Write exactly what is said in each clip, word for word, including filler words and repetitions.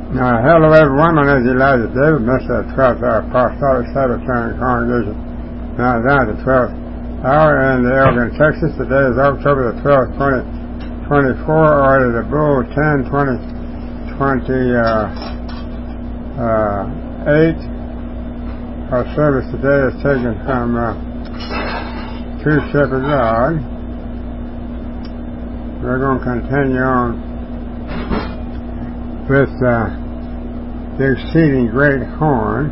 Now, hello everyone, my name is Elijah David, minister of the twelfth Hour Apostolic Sabbatarian Congregation, now down to the twelfth hour in the Elgin, Texas. Today is October the twelfth, twenty twenty-four, order the Bull ten twenty twenty-eight. Our service today is taken from uh, Two Shepherd Log. We're going to continue on with uh, the exceeding great horn,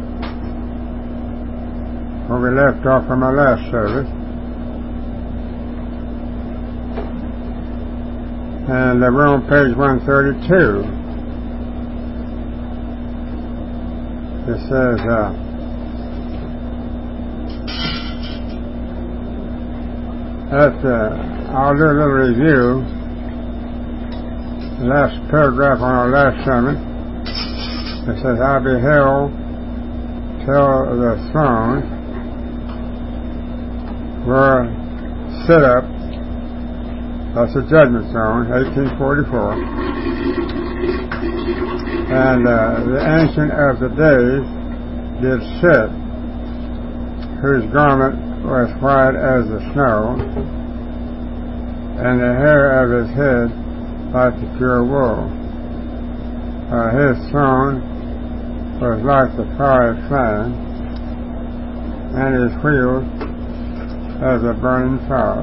where we left off from our last service. And uh, we're on page one thirty-two. It says, uh, that, uh, I'll do a little review. The last paragraph on our last sermon, it says, I beheld till the throne were set up, that's the judgment throne, eighteen forty-four, and uh, the Ancient of the Days did sit, whose garment was white as the snow, and the hair of his head like the pure wool. Uh, his throne was like the fiery flame, and his wheels as a burning fire.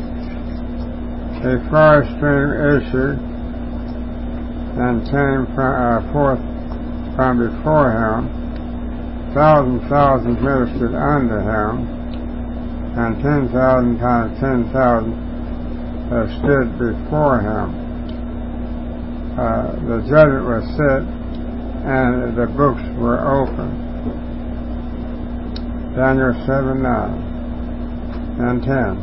A fire stream issued and came from, uh, forth from before him. Thousand thousands ministered unto him, and ten thousand times ten thousand uh, stood before him. Uh, the judgment was set, and the books were opened. Daniel seven, nine, and ten.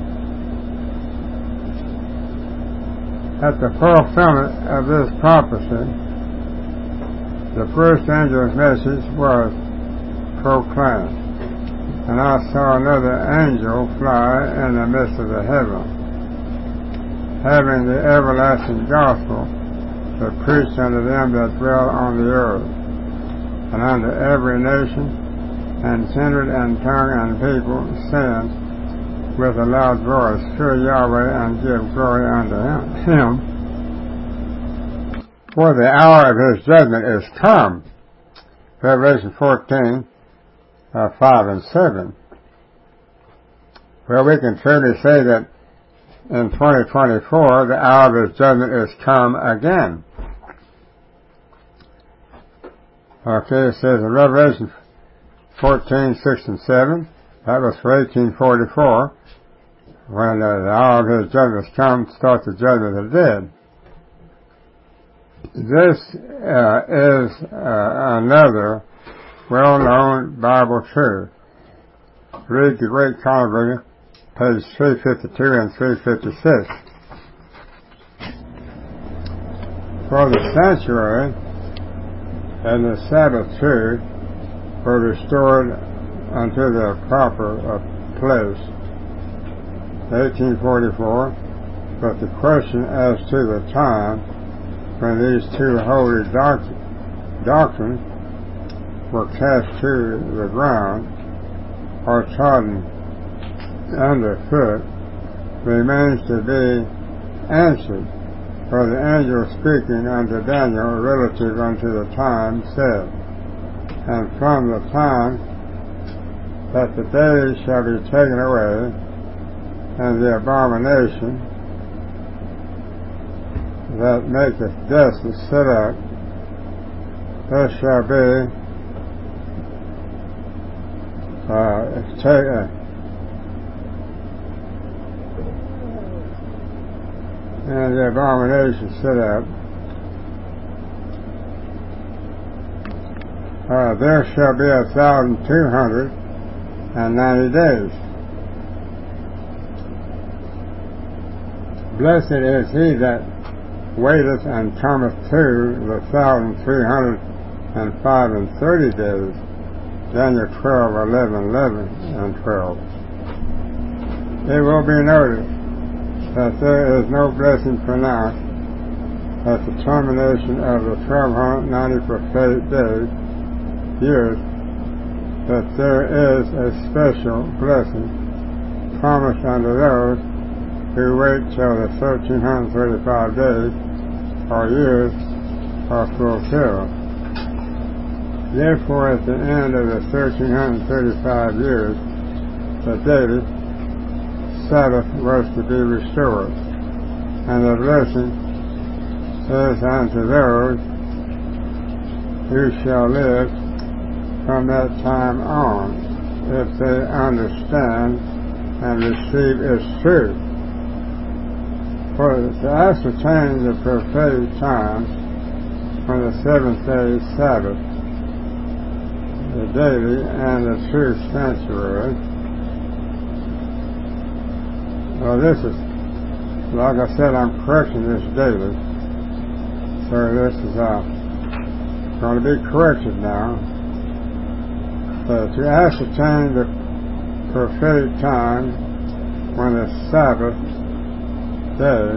At the fulfillment of this prophecy, the first angel's message was proclaimed, and I saw another angel fly in the midst of the heaven, having the everlasting gospel to preach unto them that dwell on the earth, and unto every nation, and kindred, and tongue, and people, saying with a loud voice, Fear Yahweh, and give glory unto him, for the hour of his judgment is come. Revelation fourteen, uh, five and seven. Well, we can truly say that in twenty twenty-four, the hour of his judgment is come again. Okay, it says in Revelation fourteen, six and seven, that was for eighteen forty-four, when uh, the hour of his judgment has come to start the judgment of the dead. This uh, is uh, another well-known Bible truth. Read the Great Controversy, page three fifty-two and three fifty-six. For the sanctuary and the Sabbath truth were restored unto their proper uh, place, eighteen forty-four, but the question as to the time when these two holy doct- doctrines were cast to the ground or trodden underfoot remains to be answered, for the angel speaking unto Daniel relative unto the time said, And from the time that the days shall be taken away, and the abomination that maketh desolate set up, there shall be uh, take, uh, and the abomination set up, uh, there shall be a thousand two hundred and ninety days. Blessed is he that waiteth and cometh to the thousand three hundred and five and thirty days. Daniel twelve, eleven, eleven, and twelve. It will be noticed that there is no blessing pronounced at the termination of the twelve ninety prophetic days, years, that there is a special blessing promised unto those who wait till the thirteen thirty-five days or years are fulfilled. Therefore, at the end of the thirteen thirty-five years, the daily Sabbath was to be restored, and the blessing is unto those who shall live from that time on, if they understand and receive its truth. For to ascertain the prophetic times from the seventh day Sabbath, the daily and the true sanctuary. Well, this is, like I said, I'm correcting this daily. So this is uh, going to be corrected now. Uh, to ascertain the prophetic time when the Sabbath day,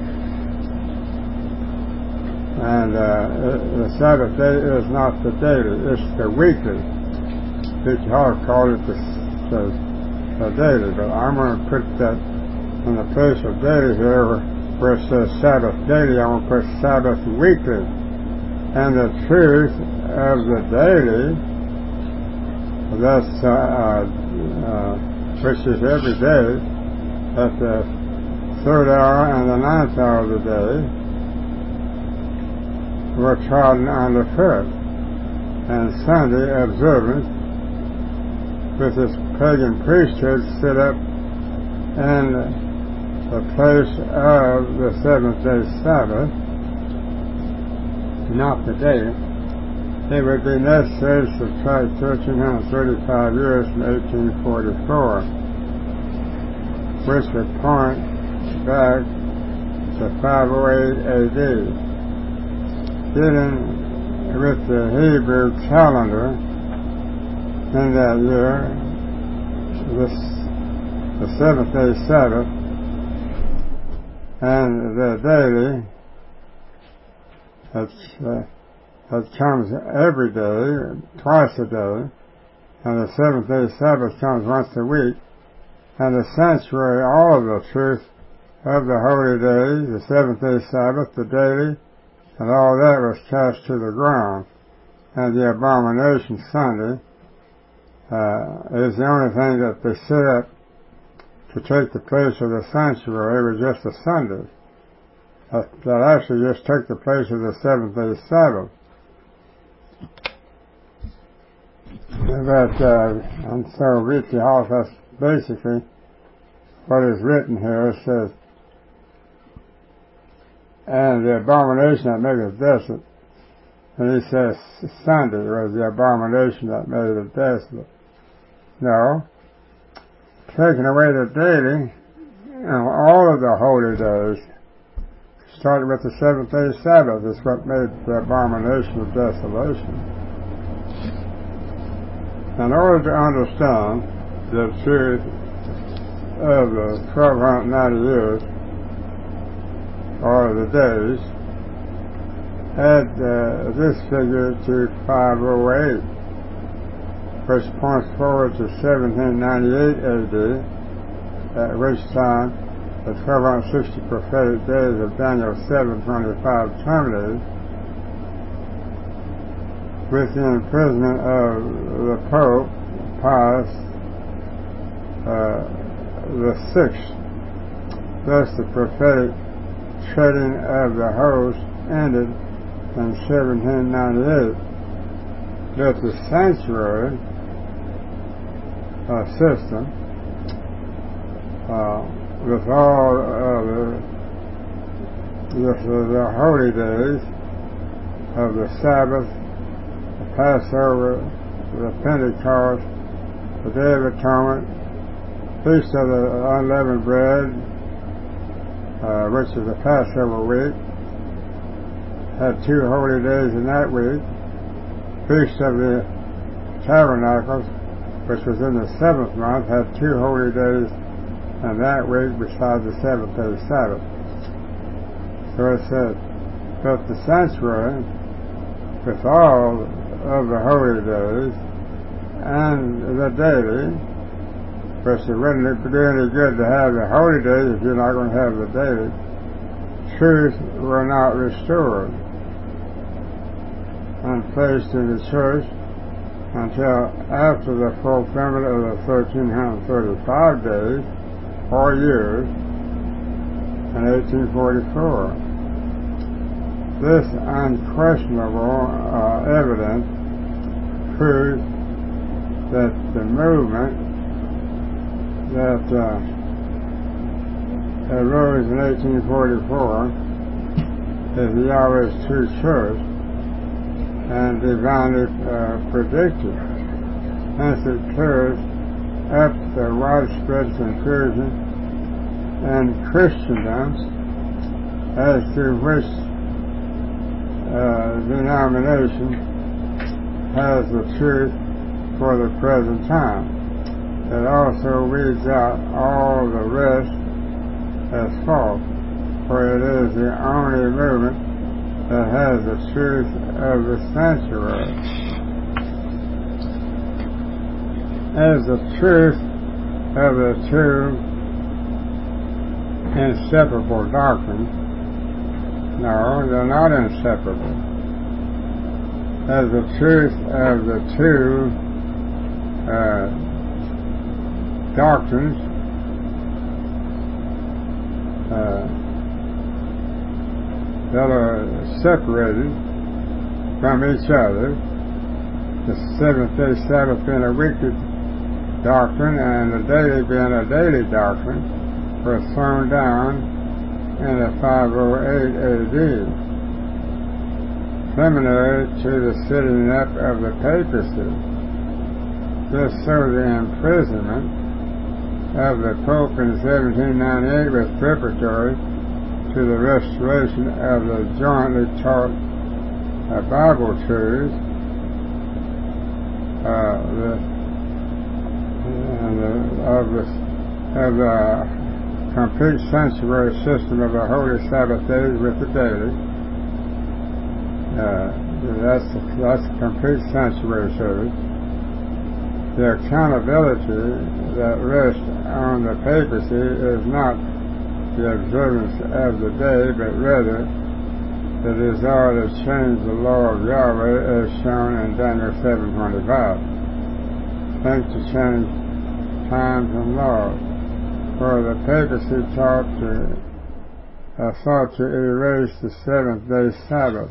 and uh, it, the Sabbath day is not the daily, it's the weekly. Peter Hall called it the, the, the daily, but I'm going to put that in the place of daily here where, where it says Sabbath daily. I'm going to put Sabbath weekly. And the truth of the daily, that's uh, uh, which is every day at the third hour and the ninth hour of the day, were trodden underfoot, and Sunday observance with its pagan priesthood stood up in the place of the seventh day Sabbath, not the day. It would be necessary to subtract thirteen thirty-five years from eighteen forty-four, which would point back to five oh eight A D. Dealing with the Hebrew calendar in that year, this, the seventh day Sabbath, and the daily, that's, uh, that comes every day, twice a day, and the seventh day Sabbath comes once a week, and the sanctuary, all of the truth of the holy days, the seventh day Sabbath, the daily, and all that was cast to the ground. And the abomination Sunday uh, is the only thing that they set up to take the place of the sanctuary. It was just a Sunday. That, that actually just took the place of the seventh day Sabbath. But, uh, and so Richie Hall, that's basically what is written here. It says, and the abomination that maketh desolate. And he says Sunday was the abomination that made it desolate. No. Taking away the daily, and all of the holy days, starting with the seventh day Sabbath, is what made the abomination of desolation. In order to understand the truth of the twelve ninety years, or the days, add uh, this figure to five oh eight, which points forward to seventeen ninety-eight A D, at which time the twelve sixty prophetic days of Daniel seven twenty-five terminated with the imprisonment of the Pope Pius uh, the sixth. Thus the prophetic treading of the host ended in seventeen ninety-eight. That the sanctuary uh, system, uh, with all uh, the, the, the holy days of the Sabbath, the Passover, the Pentecost, the Day of Atonement, Feast of the Unleavened Bread, Uh, which is the Passover week, had two holy days in that week. Feast of the Tabernacles, which was in the seventh month, had two holy days in that week besides the seventh day Sabbath. So it says, But the sanctuary, with all of the holy days and the daily, which it wouldn't do any good to have the holy days if you're not going to have the daily, truth were not restored and placed in the church until after the fulfillment of the thirteen thirty-five days, or years, in eighteen forty-four. This unquestionable uh, evidence proves that the movement that uh, arose in eighteen forty-four is Yahweh's true church and divinely uh, predicted. Hence it clears up the widespread confusion in Christendom as to which uh, denomination has the truth for the present time. It also weeds out all the rest as false, for it is the only movement that has the truth of the sanctuary. As the truth of the two inseparable doctrines, no, they're not inseparable. As the truth of the two uh, doctrines uh, that are separated from each other, the seventh-day Sabbath being a weekly doctrine and the daily being a daily doctrine, were thrown down in the five oh eight A D, preliminary to the setting up of the papacy. This so the imprisonment of the Pope in seventeen ninety-eight was preparatory to the restoration of the jointly taught uh, Bible truths, uh, the, and the, of the of the complete sanctuary system of the holy Sabbath days with the daily. Uh, that's the, that's the complete sanctuary service. The accountability that rests on the papacy is not the observance of the day, but rather the desire to change the law of Yahweh as shown in Daniel seven twenty-five. Think to change times and laws, for the papacy taught to uh, thought to erase the seventh day Sabbath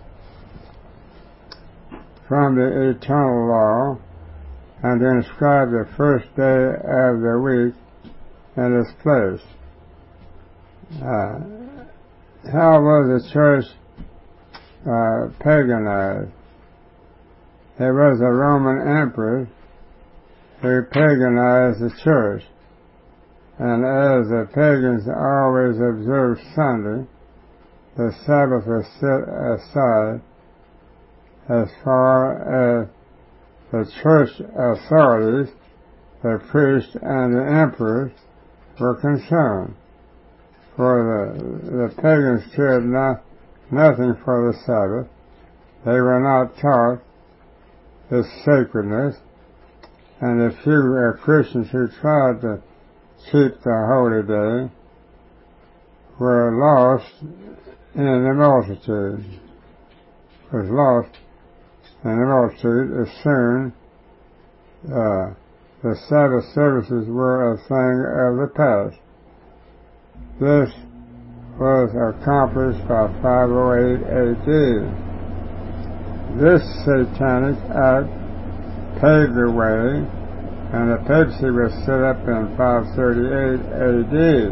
from the eternal law and to inscribe the first day of the week in its place. Uh, how was the church uh, paganized? There was a Roman emperor who paganized the church, and as the pagans always observed Sunday, the Sabbath was set aside as far as the church authorities, the priests and the emperors were concerned. For the, the pagans cared not, nothing for the Sabbath. They were not taught its sacredness, and the few uh, Christians who tried to keep the holy day were lost in the multitude. Was lost in the multitude as soon uh, the Sabbath services were a thing of the past. This was accomplished by five oh eight A D. This satanic act paved the way, and the papacy was set up in five thirty-eight A D.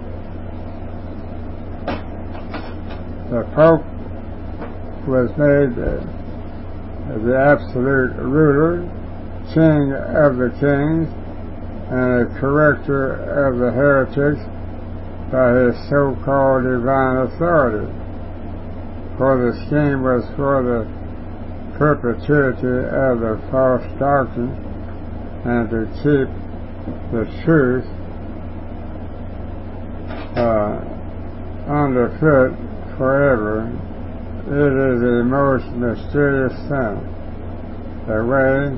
The Pope was made uh, the absolute ruler, king of the kings, and a corrector of the heretics by his so-called divine authority. For the scheme was for the perpetuity of the false doctrine and to keep the truth uh, underfoot forever it is a most mysterious thing, the way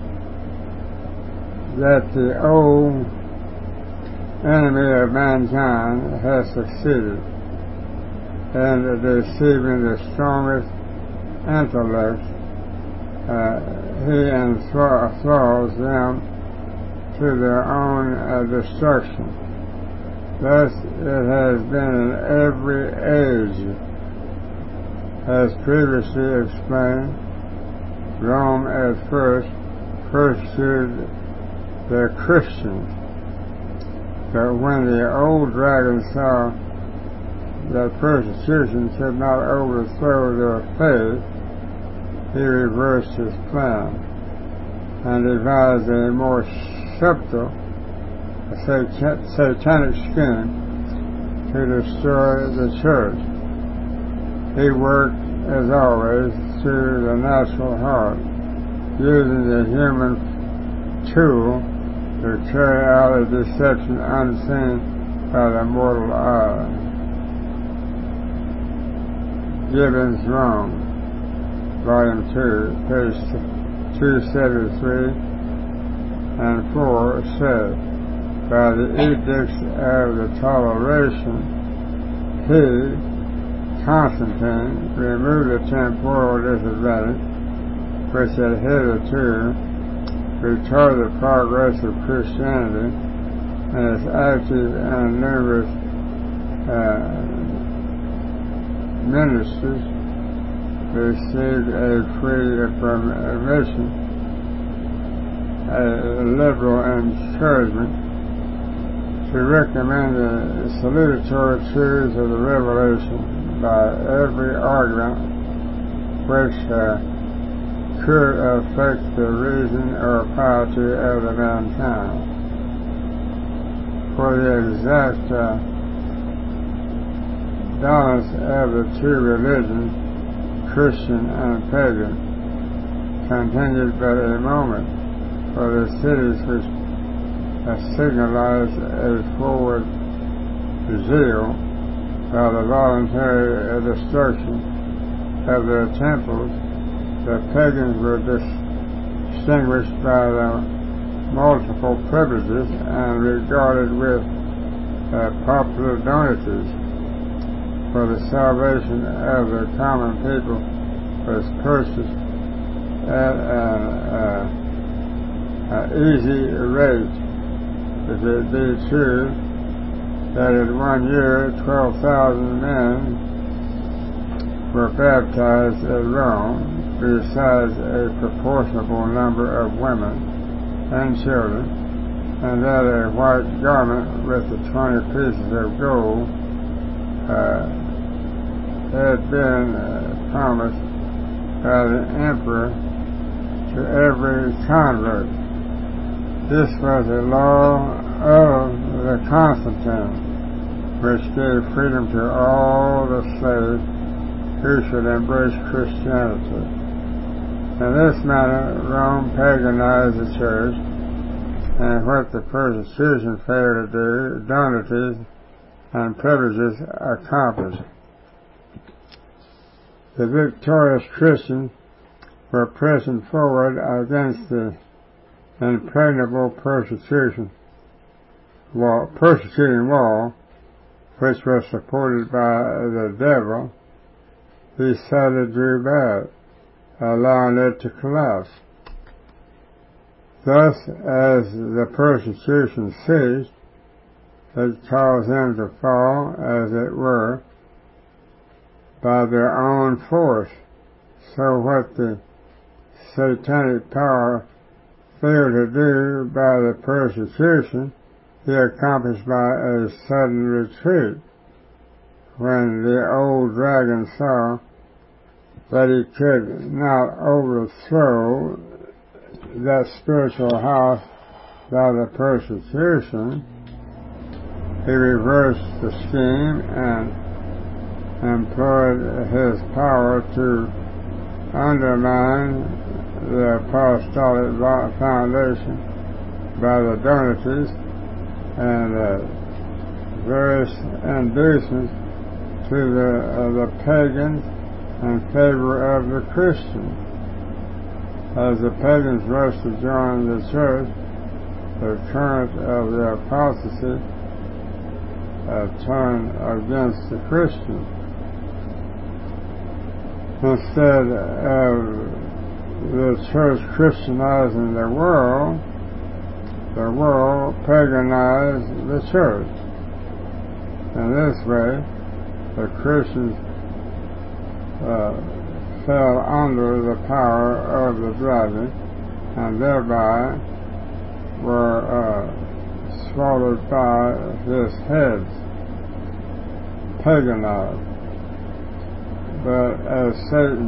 that the old enemy of mankind has succeeded in deceiving the strongest intellect. Uh, he enthralls them to their own uh, destruction. Thus it has been in every age. As previously explained, Rome at first persecuted the Christians, but when the old dragon saw that persecution could not overthrow their faith, he reversed his plan and devised a more subtle satanic scheme to destroy the church. He worked, as always, through the natural heart, using the human tool to carry out a deception unseen by the mortal eye. Gibbon's Rome, Volume two, page two seventy-three and four, said, by the edicts of the toleration, he, Constantine, removed the temporal disadvantage which had hitherto retarded the progress of Christianity, and its active and numerous uh, ministers received a free permission, a liberal encouragement to recommend the salutatory truths of the Revelation by every argument which uh, could affect the reason or piety of the mankind. For the exact uh, balance of the two religions, Christian and pagan, continued but a moment, for the cities which uh, signalized a forward zeal by the voluntary destruction of their temples, the pagans were distinguished by the multiple privileges and regarded with uh, popular donatives, for the salvation of the common people was purchased at an uh, uh, easy rate. If it be true that in one year twelve thousand men were baptized at Rome, besides a proportionable number of women and children, and that a white garment with the twenty pieces of gold uh, had been uh, promised by the emperor to every convert. This was a law of the Constantine, which gave freedom to all the slaves who should embrace Christianity. In this manner, Rome paganized the church, and what the persecution failed to do, donatives and privileges accomplished. The victorious Christians were pressing forward against the impregnable persecution wall, persecuting wall, which was supported by the devil. He suddenly drew back, allowing it to collapse. Thus, as the persecution ceased, it caused them to fall, as it were, by their own force. So what the satanic power failed to do by the persecution, he accomplished by a sudden retreat, when the old dragon saw that he could not overthrow that spiritual house by the persecution. He reversed the scheme and employed his power to undermine the apostolic foundation by the donatives and uh, various inducements to the, uh, the pagans in favor of the Christians. As the pagans rushed to join the church, the current of the apostasy uh, turned against the Christians. Instead of the church Christianizing the world, the world paganized the church. In this way, the Christians uh, fell under the power of the dragon and thereby were uh, swallowed by his heads, paganized. But as Satan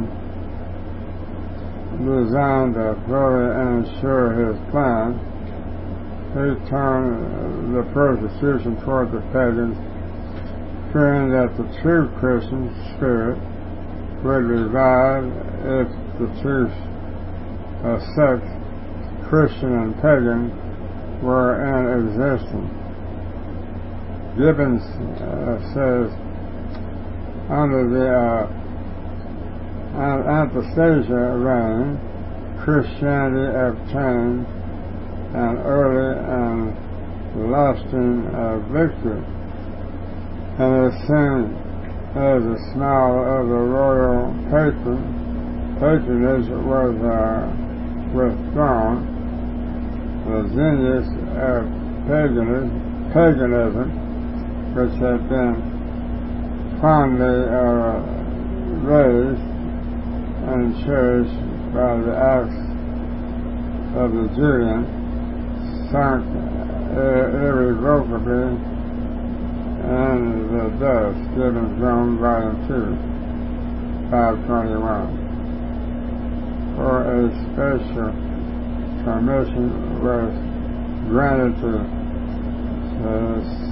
designed to fully ensure his plan, he turned the persecution toward the pagans, fearing that the true Christian spirit would revive if the two uh, sects, Christian and pagan, were in existence. Gibbons uh, says, under the uh, Anastasia reign, Christianity obtained an early and lasting uh, victory, and as soon as the smile of the royal patron patronage was uh, withdrawn, the genius of paganism, paganism which had been fondly uh, raised and cherished by the acts of the Julian, sunk irrevocably in the dust. Gibbons, Rome, Volume two, five twenty-one. For a special permission was granted to the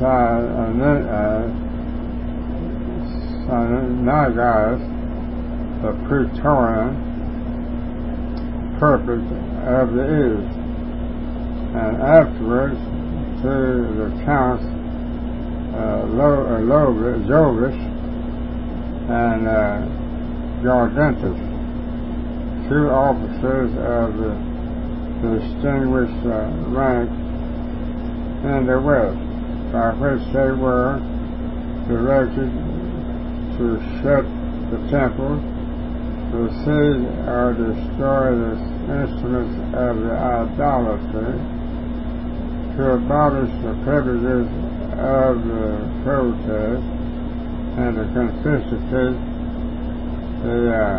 Synagogues, the Praetorian purpose of the East, and afterwards to the counts uh, Jovish and uh, Gaudentus, two officers of the distinguished uh, rank in the West, by which they were directed to shut the temples, to seize or destroy the instruments of the idolatry, to abolish the privileges of the protest, and to confiscate the uh,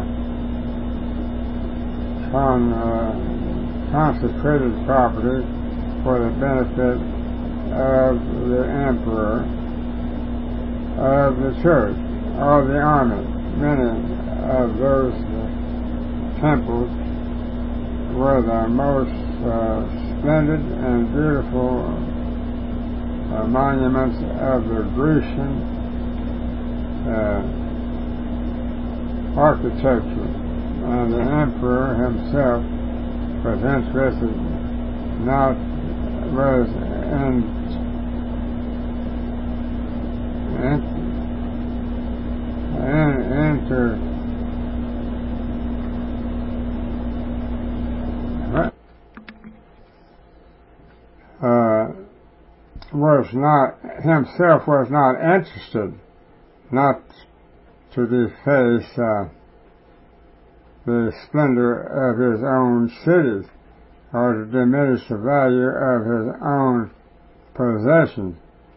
con, uh, consecrated property for the benefit of the emperor, of the church, or the army. Many of those temples were the most uh, splendid and beautiful uh, monuments of the Grecian uh, architecture, and the emperor himself was interested not was in, in, in into Uh, was not, himself was not interested, not to deface uh, the splendor of his own cities or to diminish the value of his own possessions.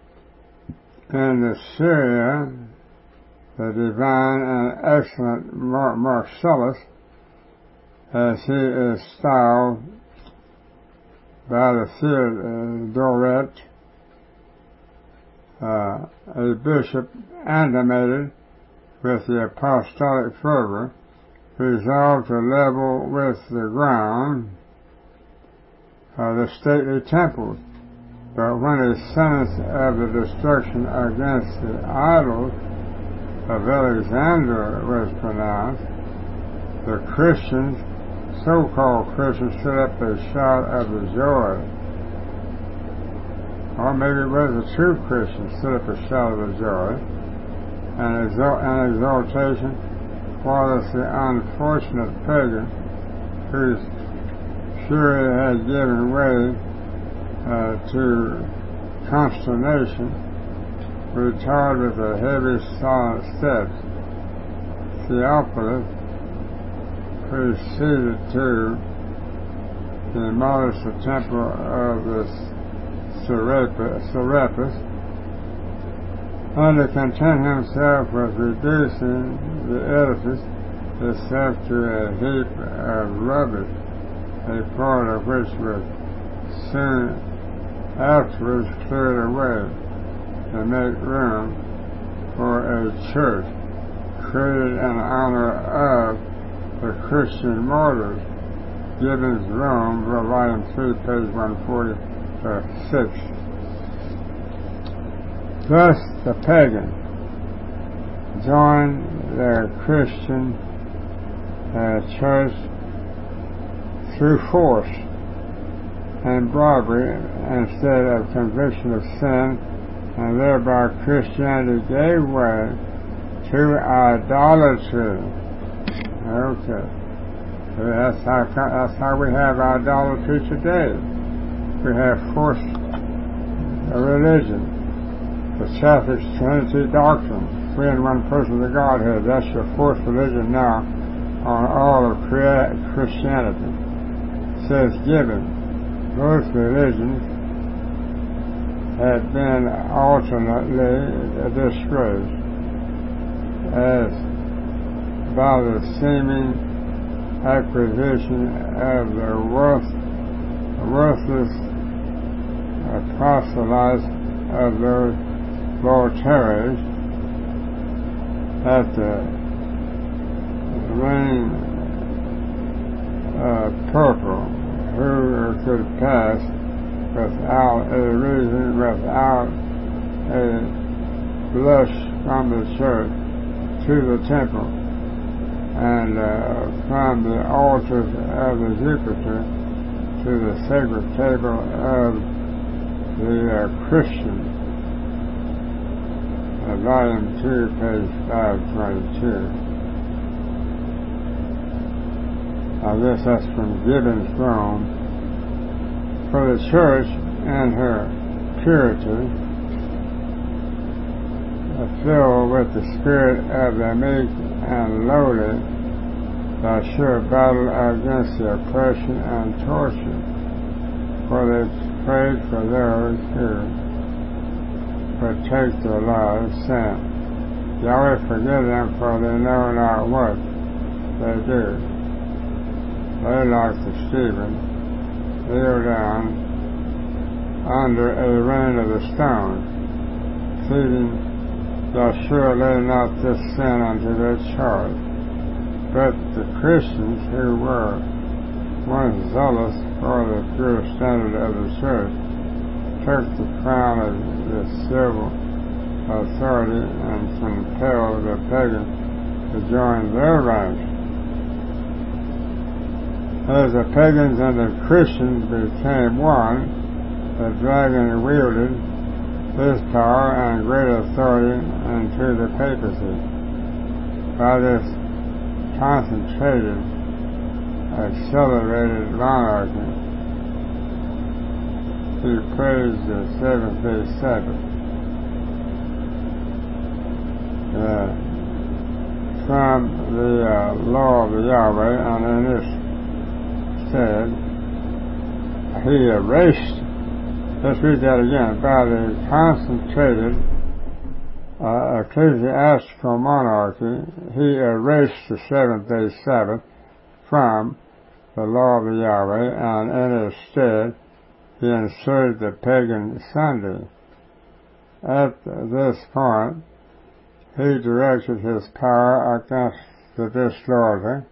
In Assyria, the divine and excellent Mar- Marcellus, as he is styled by the Theodoret, uh, a bishop animated with the apostolic fervor, resolved to level with the ground uh, the stately temples. But when a sentence of the destruction against the idols of Alexander was pronounced, the Christians, so-called Christians, stood up a shout of the joy. Or maybe it was a true Christian stood up a shout of the joy and, exalt- and exaltation was the unfortunate pagan whose fury had given way uh, to consternation, retired with a heavy silent step. Theophilus proceeded to demolish the temple of the Serapis, and to content himself with reducing the edifice itself to a heap of rubbish, a part of which was soon afterwards cleared away to make room for a church created in honor of the Christian martyrs. Gibbon's Rome, volume three, page one forty-six. Thus the pagan joined their Christian uh, church through force and bribery instead of conviction of sin, and thereby Christianity gave way to idolatry. Okay. So that's how, that's how we have idolatry today. We have forced religion, the Catholic Trinity doctrine, three in one person of the Godhead. That's your forced religion now on all of Christianity. It says Gibbon, both religions had been alternately disgraced as by the seeming acquisition of the worth, worthless uh, proselytes of those Voltaires at the reign uh, purple, who could pass without a reason, without a blush from the church to the temple, and uh, from the altars of the Jupiter to the sacred table of the uh, Christian. Uh, volume two, page five twenty-two. I guess that's from Gibbon's Rome. For the church and her purity, filled with the spirit of the meek and lowly, thy sure battle against the oppression and torture, for they prayed for those who would take their lives, saying, Yahweh forgive them, for they know not what they do. They, like the Stephen, kneel down under a rain of the stone, pleading, Thou sure lay not this sin unto their charge. But the Christians who were once zealous for the pure standard of the church took the crown of the civil authority and compelled the pagans to join their ranks. As the pagans and the Christians became one, the dragon wielded his power and great authority into the papacy. By this concentrated, accelerated monarchy, he praised the seventh-day Sabbath. Uh, from the uh, law of the Yahweh, and in this stead, he erased. Let's read that again. By the concentrated uh, ecclesiastical monarchy, he erased the seventh-day Sabbath from the law of the Yahweh, and in its stead, he inserted the pagan Sunday. At this point, he directed his power against the disloyalty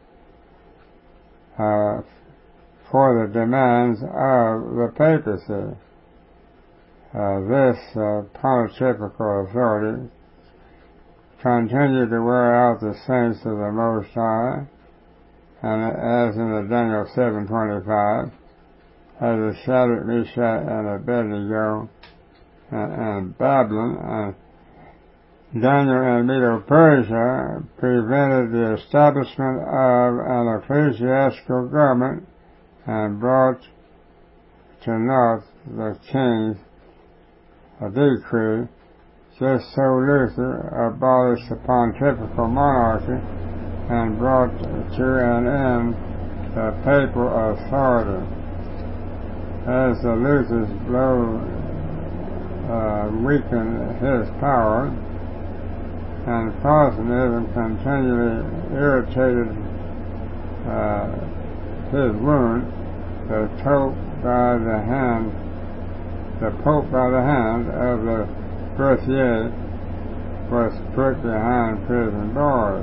uh, for the demands of the papacy. Uh, this uh, pontifical authority continued to wear out the saints of the Most High, and as in the Daniel seven twenty-five, as the Shadrach, Meshach, and Abednego and, and Babylon, and Daniel and Medo-Persia prevented the establishment of an ecclesiastical government and brought to naught the king's decree. Just so Luther abolished the pontifical monarchy and brought to an end the papal authority. As the Luther's blow uh, weakened his power, and Protestantism continually irritated uh, his wound, the Pope by the hand, the Pope by the hand of the Berthier was put behind prison bars.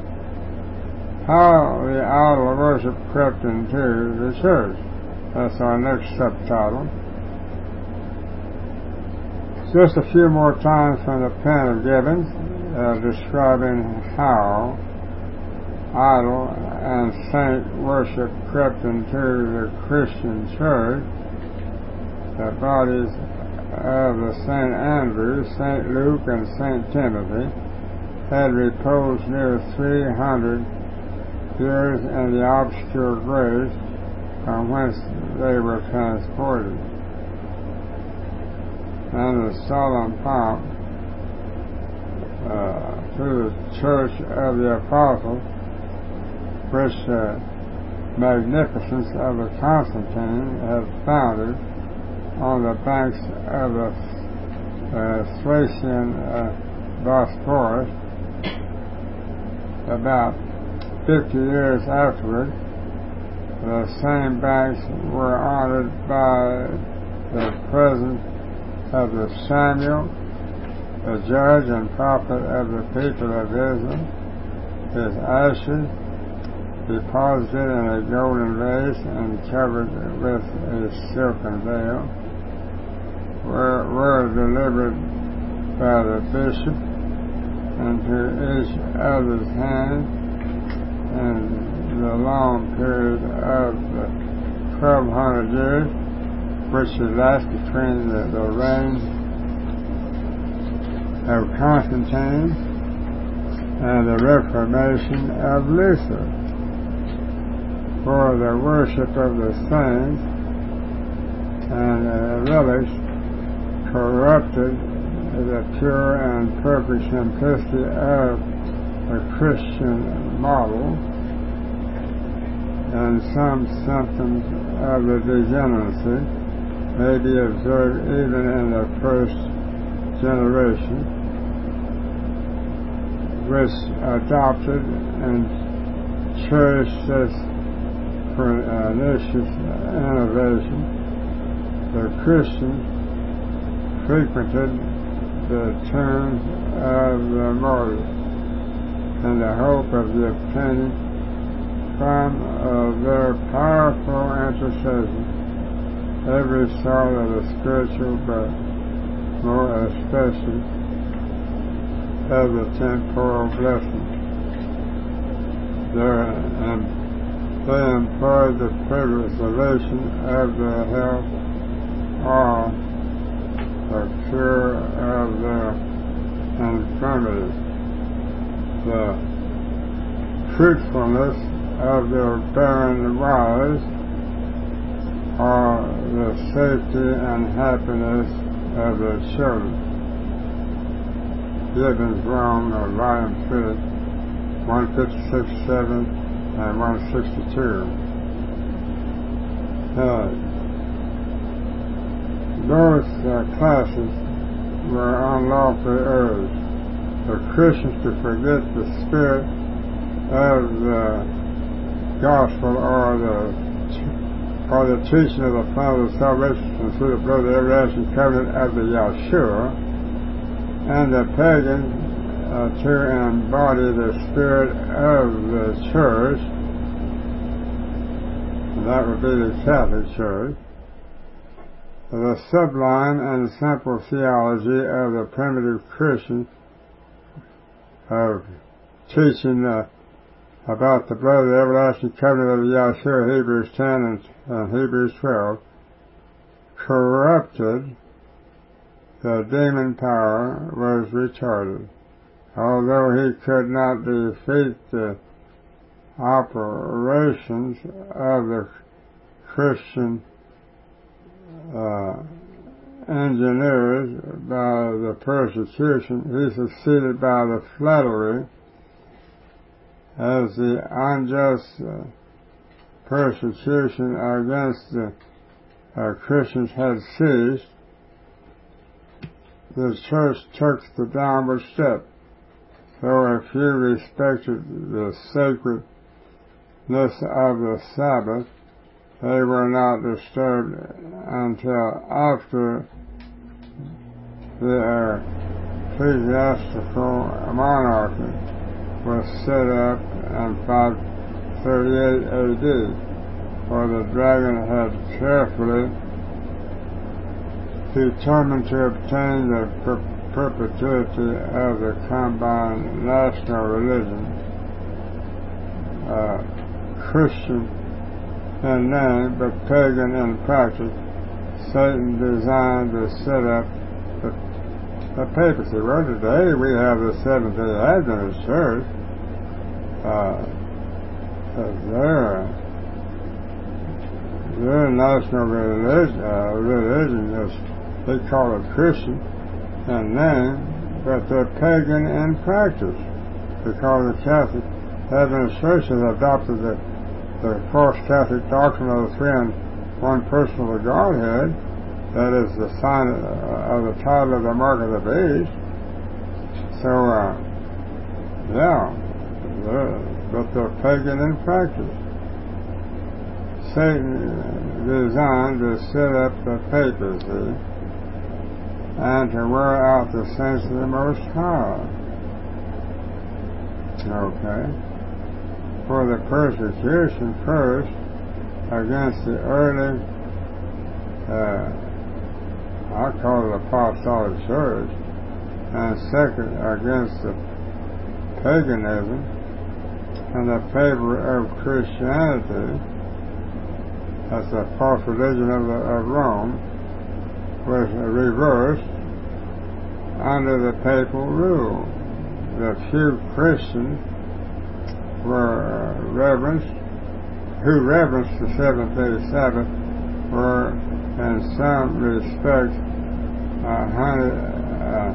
How the idol worship crept into the church. That's our next subtitle. Just a few more times from the pen of Gibbons, uh, describing how idol and saint worship crept into the Christian church. The bodies of the Saint Andrew, Saint Luke, and Saint Timothy had reposed near three hundred years in the obscure graves from whence they were transported. And the solemn pomp uh, to the Church of the Apostles, which the magnificence of the Constantine had founded on the banks of the uh, Thracian uh, Bosphorus. About fifty years afterward, the same banks were honored by the presence of the Samuel, the judge and prophet of the people of Israel. His ashes deposited in a golden vase and covered with a silken veil were, were delivered by the bishop into each other's hand in the long period of the twelve hundred years which elapsed between the, the reign of Constantine and the Reformation of Luther. For the worship of the saints and uh, relics corrupted the pure and perfect simplicity of the Christian model, and some symptoms of the degeneracy may be observed even in the first generation, which adopted and cherished this pernicious innovation. The Christians frequented the tombs of the martyrs in the hope of the obtaining from uh, their powerful intercession every sort of the spiritual, but more especially of the temporal blessing. There, and they employed the preservation of the health or the cure of their infirmities, the fruitfulness of their barren wives, or the safety and happiness of their children. Gibbons, Rome, uh, Volume three, one fifty-six, seven, and one sixty-two. Uh, those uh, classes were unlawfully urged for Christians to forget the spirit of the gospel or the or the teaching of the plan of salvation through the blood of the everlasting covenant of the Yahshua, and the pagan uh, to embody the spirit of the church, and that would be the Catholic Church. The sublime and simple theology of the primitive Christian of teaching uh, about the blood of the everlasting covenant of the Yahshua, Hebrews ten and, and Hebrews twelve, corrupted, the demon power was retarded. although he could not defeat the operations of the Christian uh, engineers by the persecution, he succeeded by the flattery, as the unjust uh, persecution against the uh, Christians had ceased. The church took the downward step. Though a few respected the sacredness of the Sabbath, they were not disturbed until after the uh, ecclesiastical monarchy was set up in five thirty-eight A D, for the dragon had carefully determined to obtain the per- perpetuity of the combined national religion, uh, Christian in name but pagan in practice. Satan designed to set up the, the papacy. Well, today we have the Seventh-day Adventist Church. Uh, their, their national religion, uh, religion is, they call it Christian in name, but they're pagan in practice, because the Catholic Adventist Church has adopted the, the false Catholic doctrine of the three and one person of the Godhead. That is the sign of the title of the mark of the beast. So, uh, yeah, they're, but they're pagan in practice. Satan designed to set up the papacy and to wear out the saints of the Most High. Okay. For the persecution, first, against the early, uh, I call it apostolic church, and second, against the paganism and the favor of Christianity, that's the false religion of, the, of Rome, was reversed under the papal rule. The few Christians were uh, reverenced, who reverenced the seventh-day Sabbath, were in some respects uh, hunted, uh,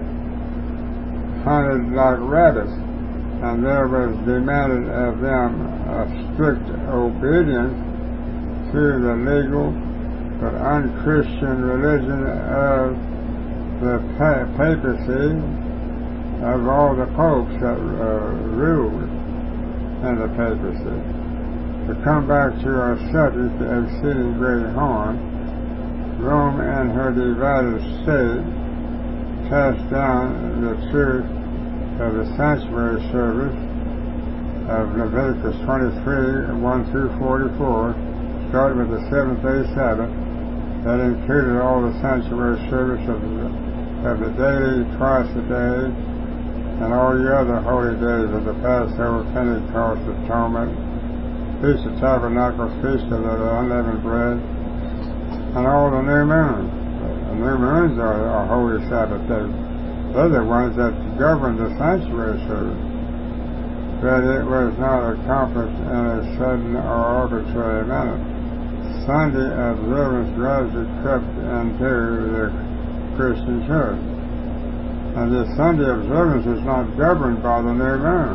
hunted like rabbits, and there was demanded of them a strict obedience to the legal but unchristian religion of the pa- papacy, of all the popes that uh, ruled in the papacy. To come back to our subject, the exceeding great horn, Rome in her divided state cast down the truth of the sanctuary service of Leviticus twenty-three, one through forty-four, starting with the seventh-day Sabbath, that included all the sanctuary service of the, of the daily, twice a day, and all the other holy days of the Passover, Pentecost, Atonement, Feast of Tabernacles, Feast of the Unleavened Bread, and all the new moons. The new moons are, are holy Sabbath days. They're the ones that govern the sanctuary service. But it was not accomplished in a sudden or arbitrary manner. Sunday observance gradually crept into the Christian church. And the Sunday observance is not governed by the new moon.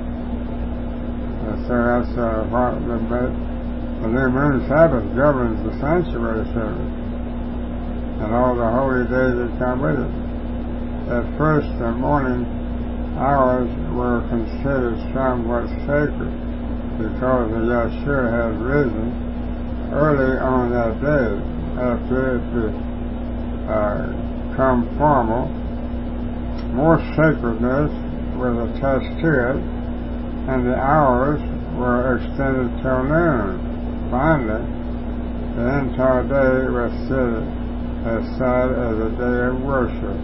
And so that's uh, what the, the new moon Sabbath governs the sanctuary service and all the holy days that come with it. At first, the morning hours were considered somewhat sacred because the Yeshua had risen early on that day, after it to uh, come formal. More sacredness was attached to it, and the hours were extended till noon. Finally, the entire day was set aside as a day of worship.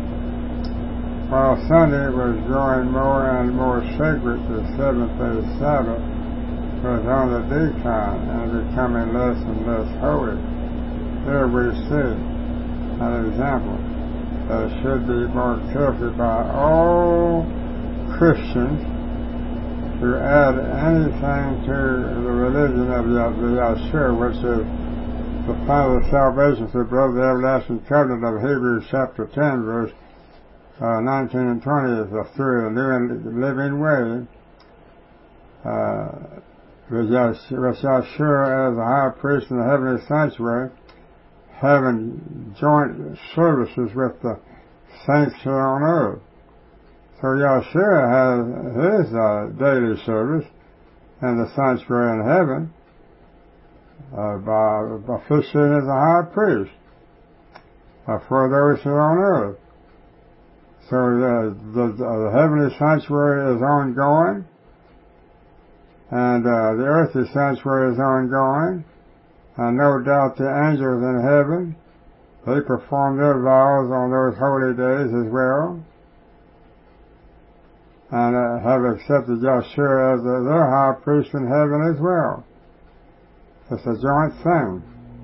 While Sunday was growing more and more sacred, the seventh-day Sabbath was on the decline and becoming less and less holy. Here we see an example that should be marked carefully by all Christians to add anything to the religion of the Yahshua, which is the plan of salvation through the everlasting covenant of Hebrews chapter ten, verse uh, nineteen and twenty, is through the new and living way, uh, with Yahshua as the high priest in the heavenly sanctuary, having joint services with the saints here on earth. So Yahshua has his uh, daily service in the sanctuary in heaven uh, by, by officiating as a high priest uh, for those here on earth. So uh, the, the heavenly sanctuary is ongoing, and uh, the earthly sanctuary is ongoing, and no doubt the angels in heaven, they perform their vows on those holy days as well, and uh, have accepted Yahshua as the, their high priest in heaven as well. It's a joint thing.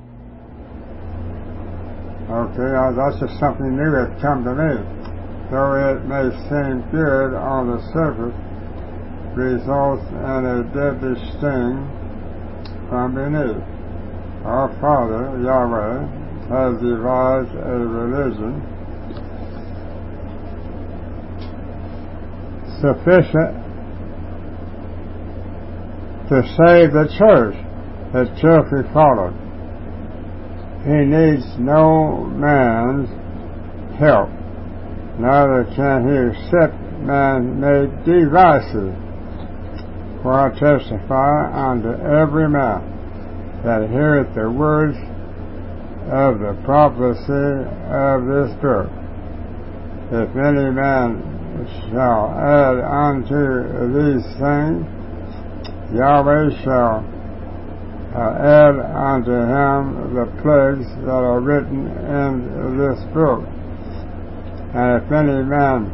Okay, uh, that's just something new that's come to me. Though it may seem good on the surface, results in a deadly sting from beneath. Our Father, Yahweh, has devised a religion sufficient to save the church that carefully followed. He needs no man's help, neither can he accept man-made devices. For I testify unto every man that heareth the words of the prophecy of this book. If any man shall add unto these things, Yahweh shall uh, add unto him the plagues that are written in this book. And if any man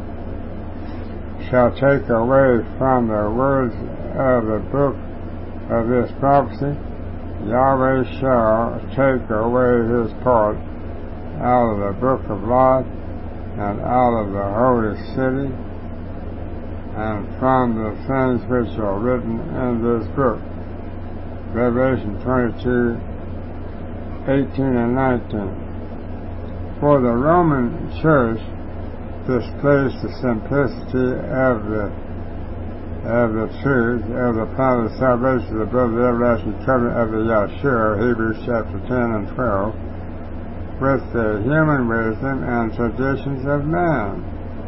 shall take away from the words of the book of this prophecy, Yahweh shall take away his part out of the book of life and out of the holy city and from the things which are written in this book. Revelation twenty-two, eighteen and nineteen. For the Roman Church displays the simplicity of the of the truth of the plan of salvation above the everlasting covenant of the Yahshua, Hebrews chapter ten and twelve, with the human wisdom and traditions of man.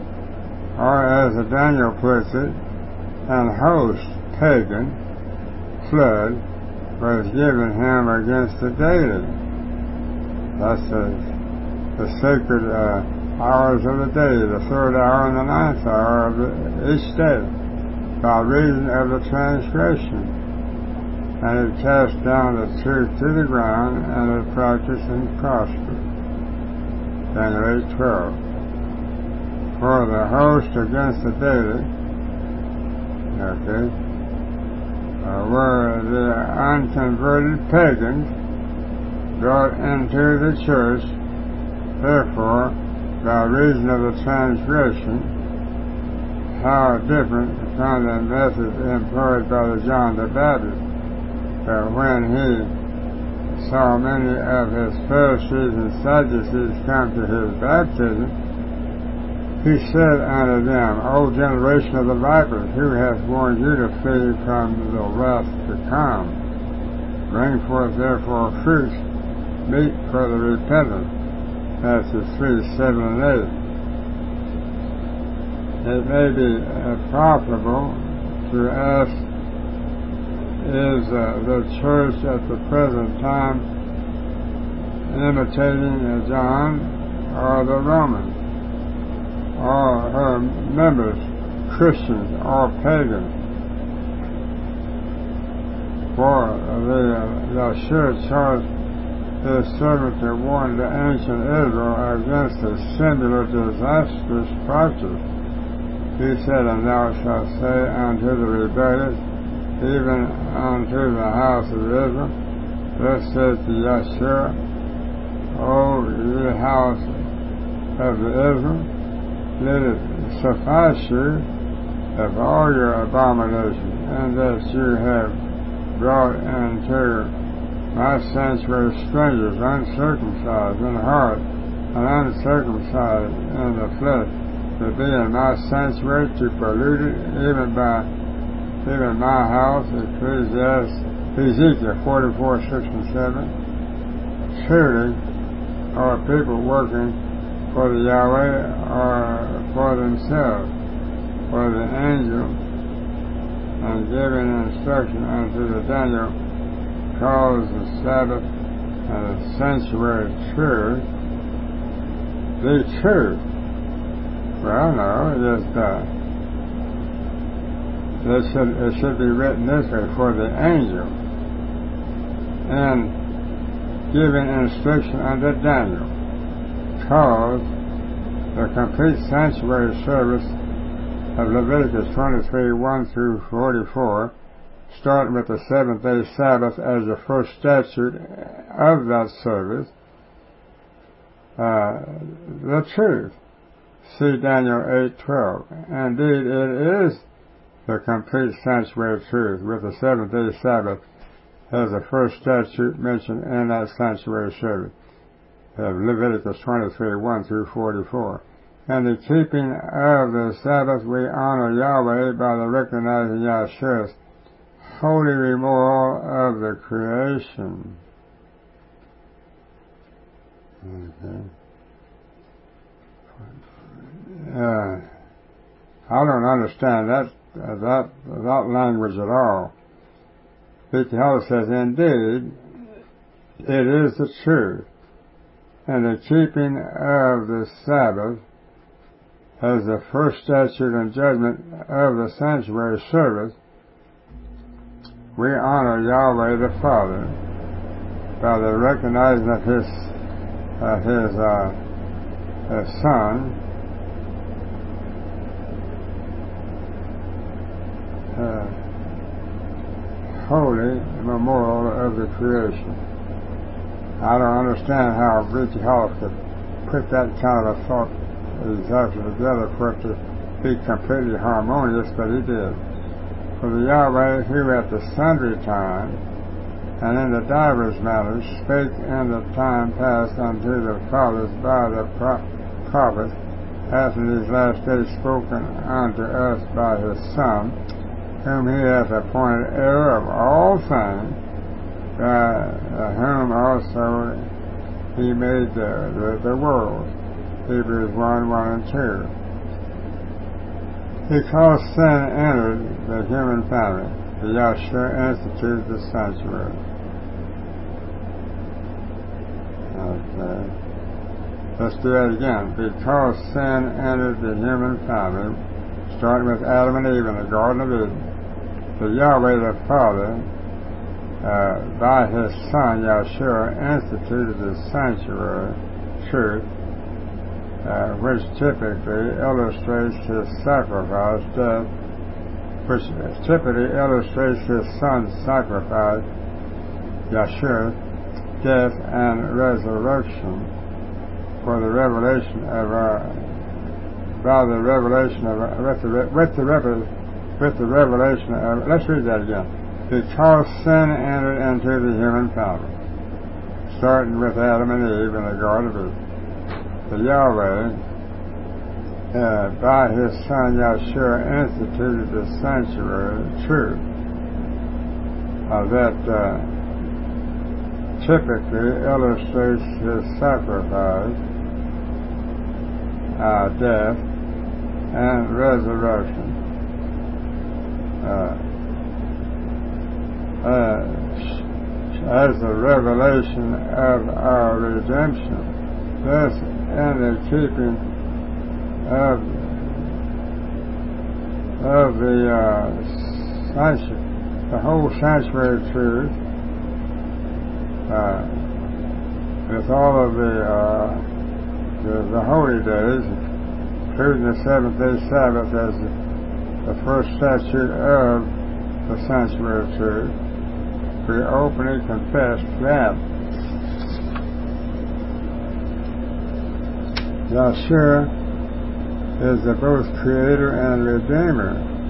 Or as Daniel puts it, an host, pagan, flood was given him against the daily. That's the, the sacred uh, hours of the day, the third hour and the ninth hour of the, each day, by reason of the transgression. And it cast down the truth to the ground, and it practiced and prospered. Daniel eight twelve. For the host against the daily, okay, uh, were the unconverted pagans brought into the church. Therefore, by reason of the transgression, how different from the method employed by the John the Baptist. But when he saw many of his Pharisees and Sadducees come to his baptism, he said unto them, O generation of the vipers, who hath warned you to flee from the wrath to come? Bring forth therefore fruits meet for the repentant. Matthew three, seven and eight. It may be uh, profitable to ask, is uh, the church at the present time imitating uh, John or the Romans, or her members, Christians or pagans? For the uh, Yahshua charged his servant to warn the ancient Israel against a similar disastrous practice. He said, and thou shalt say unto the rebellious, even unto the house of Israel, thus says the Yahshua, O ye house of Israel, let it suffice you of all your abominations, and that you have brought into my sanctuary strangers, uncircumcised in heart and uncircumcised in the flesh, to be in my sanctuary, to pollute it, even by even my house. Ecclesiastes, Ezekiel forty-four, six and seven. Truly, are people working for the Yahweh or for themselves, for the angel, and giving instruction unto the Daniel, calls the Sabbath and the sanctuary truth, the truth. Well, no, it just, uh, it should, it should be written this way, for the angel, and giving instruction unto Daniel, cause the complete sanctuary service of Leviticus twenty-three, one through forty-four, starting with the seventh day Sabbath as the first statute of that service, uh, the truth. See Daniel eight twelve. Indeed, it is the complete sanctuary truth, with the seventh day Sabbath as the first statute mentioned in that sanctuary service of Leviticus twenty-three, one through forty-four. And the keeping of the Sabbath, we honor Yahweh by the recognizing Yahshua's holy removal of the creation. Okay. Uh, I don't understand that uh, that that language at all. Ezekiel says, indeed, it is the truth, and the keeping of the Sabbath as the first statute and judgment of the sanctuary service, we honor Yahweh the Father by the recognizing of His uh, His, uh, his Son, uh, holy memorial of the creation. I don't understand how Richard Hollis could put that kind of a thought exactly together for it to be completely harmonious, but he did. For the Yahweh, who at the sundry time and in the divers manners spake in the time past unto the fathers by the pro- prophets, hath in these last days spoken unto us by His Son, whom He hath appointed heir of all things, by whom also He made the, the, the world. Hebrews one, one and two. Because sin entered the human family, the Yahshua instituted the sanctuary. Okay. Let's do that again. Because sin entered the human family, starting with Adam and Eve in the Garden of Eden, the Yahweh the Father, uh, by His Son Yahshua, instituted the sanctuary truth, Uh, which typically illustrates His sacrifice, death, which typically illustrates His Son's sacrifice, Yahshua, death and resurrection, for the revelation of our, by the revelation of our, with the with the with the revelation of. Let's read that again. Because sin entered into the human family, starting with Adam and Eve in the Garden of Eden, the Yahweh, uh, by His Son Yahshua, instituted the sanctuary truth uh, that uh, typically illustrates His sacrifice, uh, death, and resurrection. Uh, uh, as the revelation of our redemption. Thus, in the keeping of of the uh, sanctuary, the whole sanctuary truth, uh, with all of the, uh, the the holy days, including the seventh day Sabbath as the, the first statute of the sanctuary truth, we openly confess that Yahshua is the both Creator and Redeemer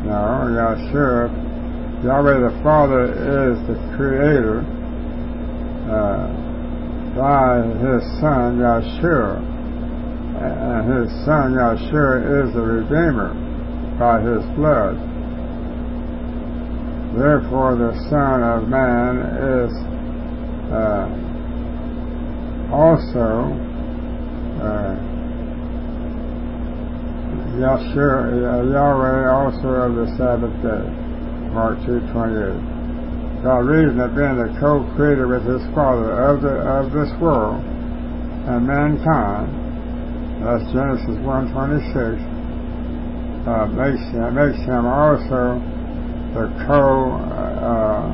No, Yahshua, Yahweh the Father is the Creator uh, by His Son Yahshua, and His Son Yahshua is the Redeemer by His blood. Therefore, the Son of Man is uh, also uh, Yahshua, Yahweh also of the Sabbath day. Mark two twenty-eight. By reason of being the co-creator with His Father of the of this world and mankind, that's Genesis one twenty-six. Uh, makes him makes him also the co uh,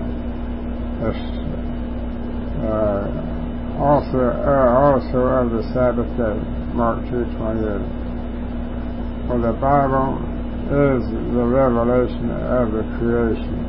uh, also uh, also of the Sabbath day. Mark two twenty-eight. For the Bible is the revelation of the creation.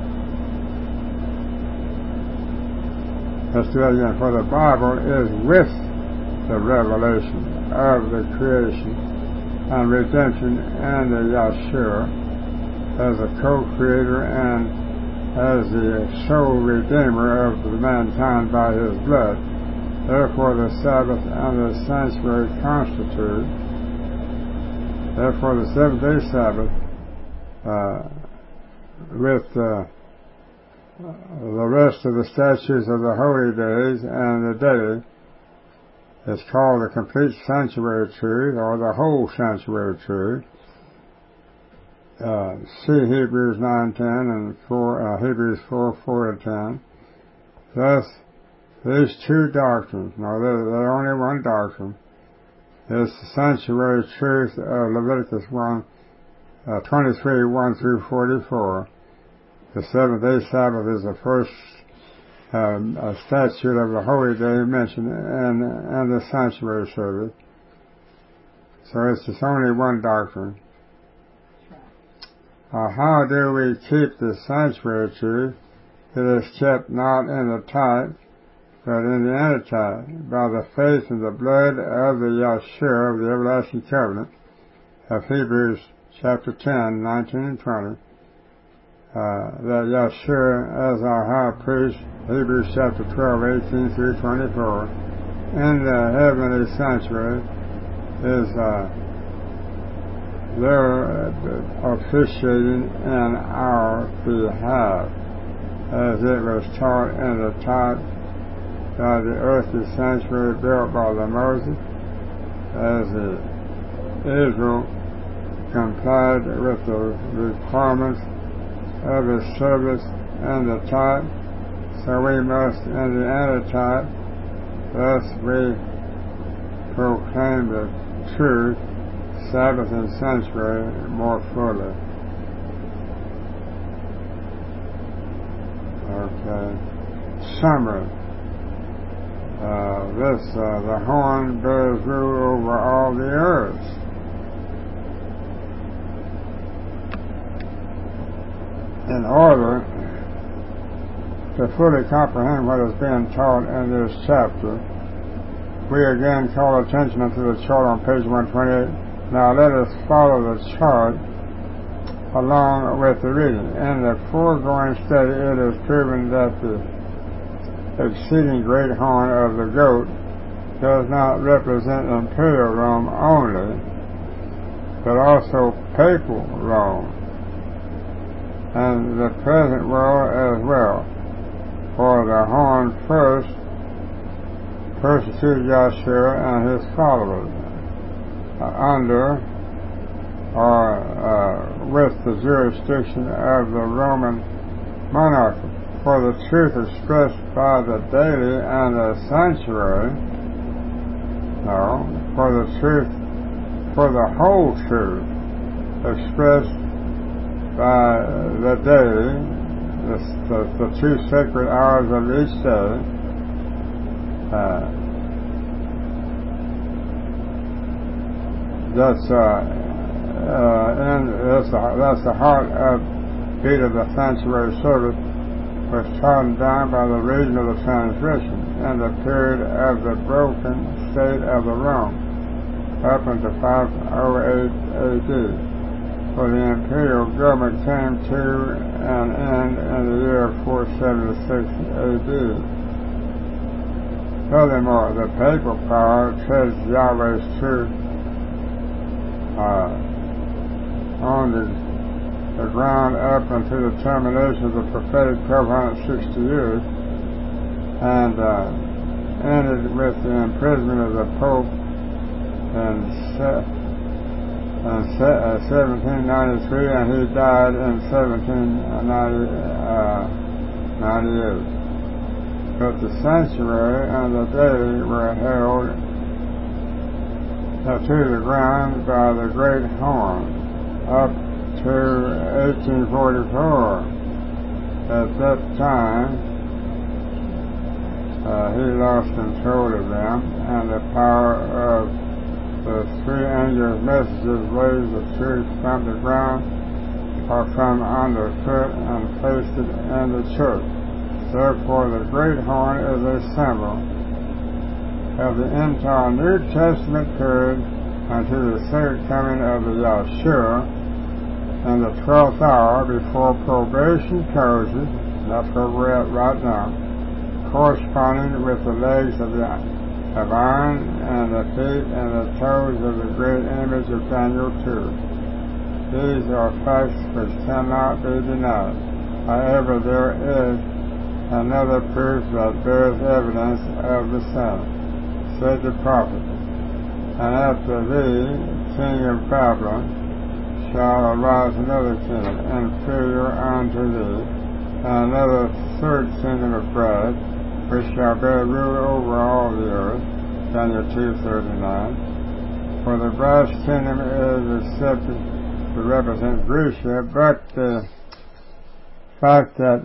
Let's do that again. For the Bible is with the revelation of the creation and redemption and the Yahshua as a co-creator and as the sole redeemer of the mankind by His blood. Therefore the Sabbath and the sanctuary constitute. Therefore the seventh-day Sabbath uh, with uh, the rest of the statutes of the holy days and the day is called the complete sanctuary truth, or the whole sanctuary truth. Uh, see Hebrews nine ten and four, uh, Hebrews four four to ten. Thus, these two doctrines, no, they're, they're only one doctrine, is the sanctuary truth of Leviticus one, uh, twenty-three, one through forty-four. The seventh-day Sabbath is the first um, uh, statute of the holy day mentioned in, in the sanctuary service. So it's just only one doctrine. Uh, how do we keep the sanctuary truth? It is kept not in the type, but in the antitype, by the faith in the blood of the Yahshua of the everlasting covenant of Hebrews chapter ten, nineteen and twenty. Uh, that Yahshua as our high priest, Hebrews chapter twelve, eighteen through twenty-four, in the heavenly sanctuary is uh, there uh, officiating in our behalf, as it was taught in the type by the earthly sanctuary built by the Moses, as the Israel complied with the requirements of His service and the type, so we must in the antitype, thus we proclaim the truth, Sabbath and sanctuary more fully. Okay. Summary. Uh, this, uh, the horn bears rule over all the earth. In order to fully comprehend what is being taught in this chapter, we again call attention to the chart on page one twenty-eight. Now let us follow the chart along with the reading. In the foregoing study, it is proven that the exceeding great horn of the goat does not represent imperial Rome only, but also papal Rome, and the present world as well. For the horn first persecuted Yahshua and his followers uh, under or uh, with the jurisdiction of the Roman monarchy. For the truth expressed by the daily and the sanctuary, no, for the truth, for the whole truth expressed by the daily, the, the, the two sacred hours of each day, uh, that's uh, uh, and that's the, that's the heart of beat of the sanctuary service, was trodden down by the reason of the transgression and the period of the broken state of the Rome up unto five oh eight A D. for the imperial government came to an end in the year four seventy-six A D. Furthermore, the papal power treads Yahweh's truth uh, on the, the ground up until the termination of the prophetic twelve sixty years, and uh, ended with the imprisonment of the Pope in, se- in se- uh, seventeen ninety-three, and he died in seventeen ninety-eight. But the sanctuary and the day were held uh, to the ground by the great horn up to eighteen forty-four. At that time, uh, he lost control of them, and the power of the three angels' messages raised the truth from the ground or from underfoot and placed it in the church. Therefore, the great horn is a symbol of the entire New Testament period until the second coming of the Yahshua and the twelfth hour before probation closes. That's where we're at right now, corresponding with the legs of, the, of iron and the feet and the toes of the great image of Daniel two. These are facts which cannot be denied. However, there is another proof that bears evidence of the same, said the prophet. And after thee, king of Babylon, shall arise another kingdom inferior unto thee, and another third kingdom of brass, which shall bear rule over all the earth. Daniel two thirty-nine. For the brass kingdom is accepted to represent Grecia, but the fact that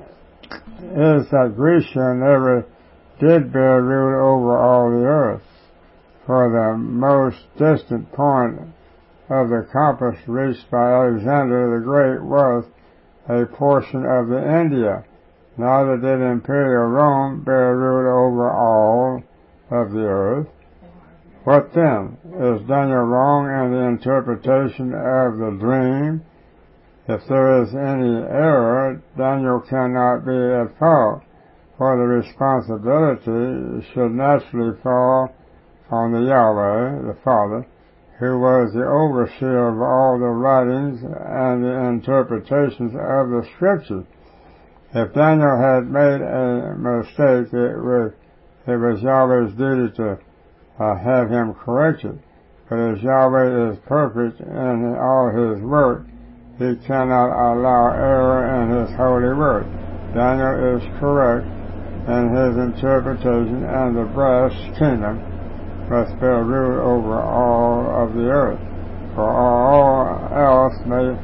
is that Grecia never did bear rule over all the earth, for the most distant point of the compass reached by Alexander the Great was a portion of the India. Neither did Imperial Rome bear rule over all of the earth. What then? Is Daniel wrong in the interpretation of the dream? If there is any error, Daniel cannot be at fault, for the responsibility should naturally fall on the Yahweh, the Father, who was the overseer of all the writings and the interpretations of the Scriptures. If Daniel had made a mistake, it was, it was Yahweh's duty to uh, have him corrected. But as Yahweh is perfect in all his work, he cannot allow error in his holy word. Daniel is correct in his interpretation, and the brass kingdom must bear rule over all of the earth. For all else may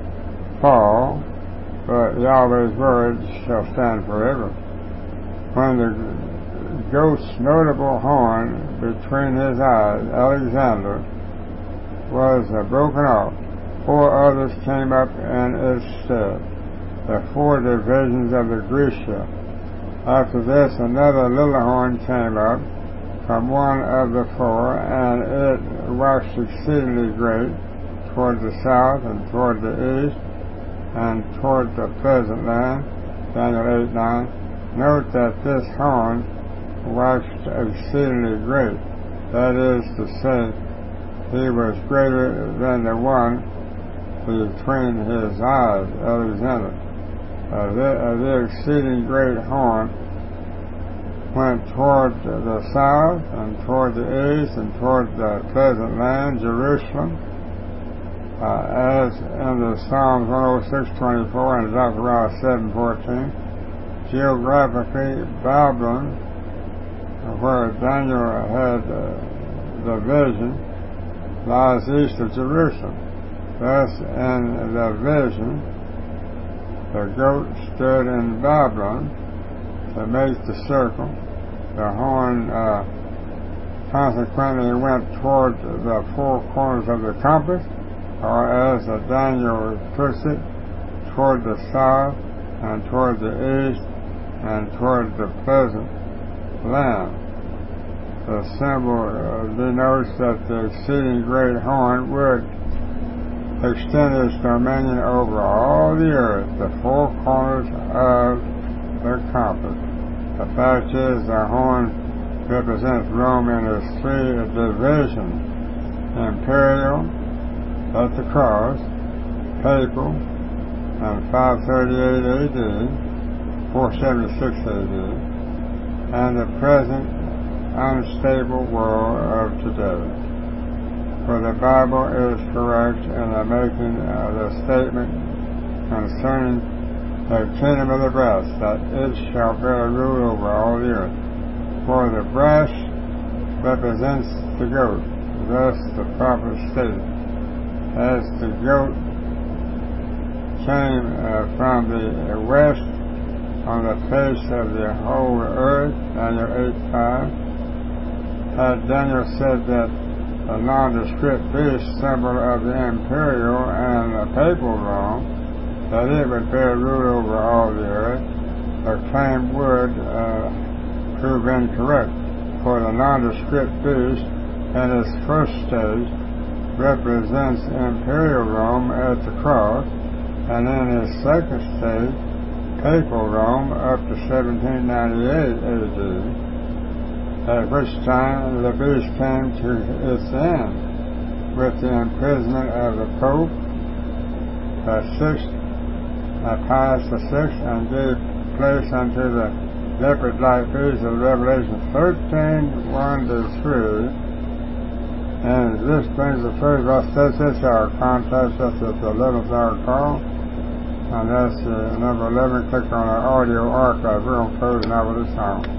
fall, but Yahweh's word shall stand forever. When the ghost's notable horn between his eyes, Alexander, was uh, broken off, four others came up in its stead, the four divisions of the Grecia. After this, another little horn came up from one of the four, and it waxed exceedingly great toward the south and toward the east and toward the pleasant land. Daniel eight nine. Note that this horn waxed exceedingly great. That is to say, he was greater than the one between his eyes, Alexander. Uh, the, uh, the exceeding great horn went toward the south and toward the east and toward the pleasant land, Jerusalem, uh, as in the Psalms one oh six twenty-four and Zechariah seven fourteen. Geographically, Babylon, where Daniel had uh, the vision, lies east of Jerusalem. Thus, in the vision, the goat stood in Babylon to make the circle. The horn uh, consequently went toward the four corners of the compass, or as Daniel puts it, toward the south and toward the east and toward the pleasant land. The symbol uh, denotes that the exceeding great horn would extended its dominion over all the earth, the four corners of the compass. The fact is, the horn represents Rome in its three divisions: imperial at the cross, papal in five thirty-eight A D, four seventy-six A D, and the present unstable world of today. For the Bible is correct in the making of the statement concerning the kingdom of the brass, that it shall bear rule over all the earth. For the brass represents the goat. Thus the prophet stated, as the goat came uh, from the west on the face of the whole earth, Daniel eight five, had Daniel said that the nondescript beast, symbol of the imperial and the papal Rome, that it would bear rule over all the earth, the claim would uh, prove incorrect, for the nondescript beast in its first stage represents imperial Rome at the cross, and in its second stage, papal Rome up to seventeen ninety-eight A D, at which time the beast came to its end with the imprisonment of the Pope, the sixth, uh, Pius the sixth, and gave place unto the leopard-like beast of Revelation thirteen, one to three. And this brings the first of this our contest. That's the eleventh hour call. And that's uh, number eleven. Click on our audio archive. We're going to close now with this song.